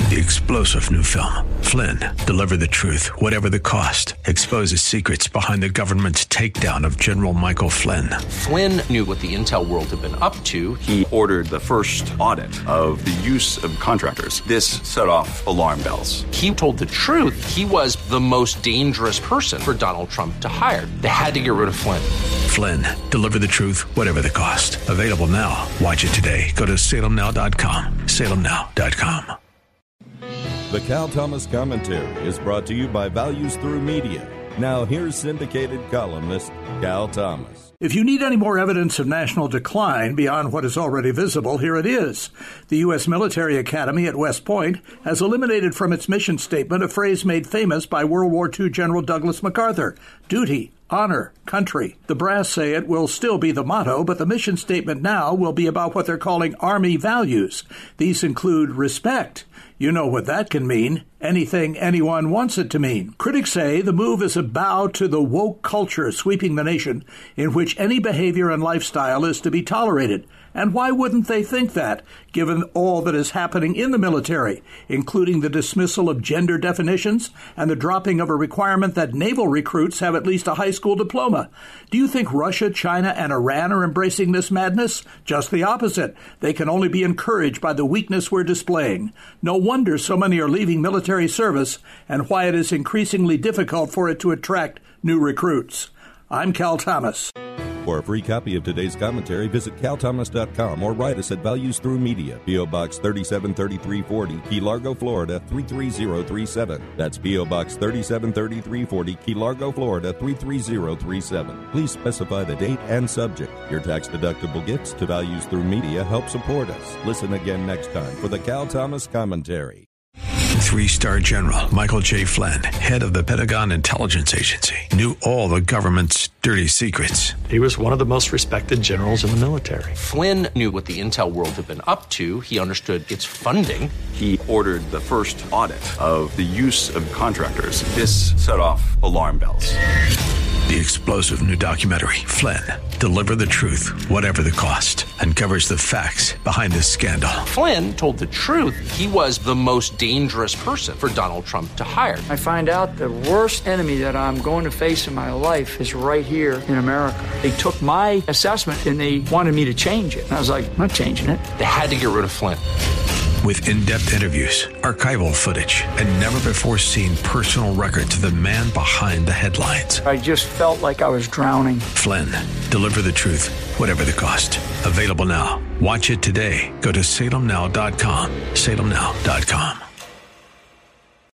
The explosive new film, Flynn, Deliver the Truth, Whatever the Cost, exposes secrets behind the government's takedown of General Michael Flynn. Flynn knew what the intel world had been up to. He ordered the first audit of the use of contractors. This set off alarm bells. He told the truth. He was the most dangerous person for Donald Trump to hire. They had to get rid of Flynn. Flynn, Deliver the Truth, Whatever the Cost. Available now. Watch it today. Go to salemnow.com. salemnow.com. The Cal Thomas Commentary is brought to you by Values Through Media. Now here's syndicated columnist Cal Thomas. If you need any more evidence of national decline beyond what is already visible, here it is. The U.S. Military Academy at West Point has eliminated from its mission statement a phrase made famous by World War II General Douglas MacArthur: duty, honor, country. The brass say it will still be the motto, but the mission statement now will be about what they're calling Army values. These include respect. You know what that can mean. Anything anyone wants it to mean. Critics say the move is a bow to the woke culture sweeping the nation, in which any behavior and lifestyle is to be tolerated. And why wouldn't they think that, given all that is happening in the military, including the dismissal of gender definitions and the dropping of a requirement that naval recruits have at least a high school diploma? Do you think Russia, China, and Iran are embracing this madness? Just the opposite. They can only be encouraged by the weakness we're displaying. No wonder so many are leaving military service, and why it is increasingly difficult for it to attract new recruits. I'm Cal Thomas. For a free copy of today's commentary, visit calthomas.com or write us at Values Through Media, P.O. Box 373340, Key Largo, Florida 33037. That's P.O. Box 373340, Key Largo, Florida 33037. Please specify the date and subject. Your tax-deductible gifts to Values Through Media help support us. Listen again next time for the Cal Thomas Commentary. 3-star General Michael J. Flynn, head of the Pentagon Intelligence Agency, knew all the government's dirty secrets. He was one of the most respected generals in the military. Flynn knew what the intel world had been up to. He understood its funding. He ordered the first audit of the use of contractors. This set off alarm bells. The explosive new documentary, Flynn, Deliver the Truth, Whatever the Cost, uncovers the facts behind this scandal. Flynn told the truth. He was the most dangerous person for Donald Trump to hire. I find out the worst enemy that I'm going to face in my life is right here in America. They took my assessment and they wanted me to change it. And I was like, I'm not changing it. They had to get rid of Flynn. With in-depth interviews, archival footage, and never-before-seen personal records of the man behind the headlines. I just felt like I was drowning. Flynn, Deliver the Truth, Whatever the Cost. Available now. Watch it today. Go to salemnow.com. salemnow.com.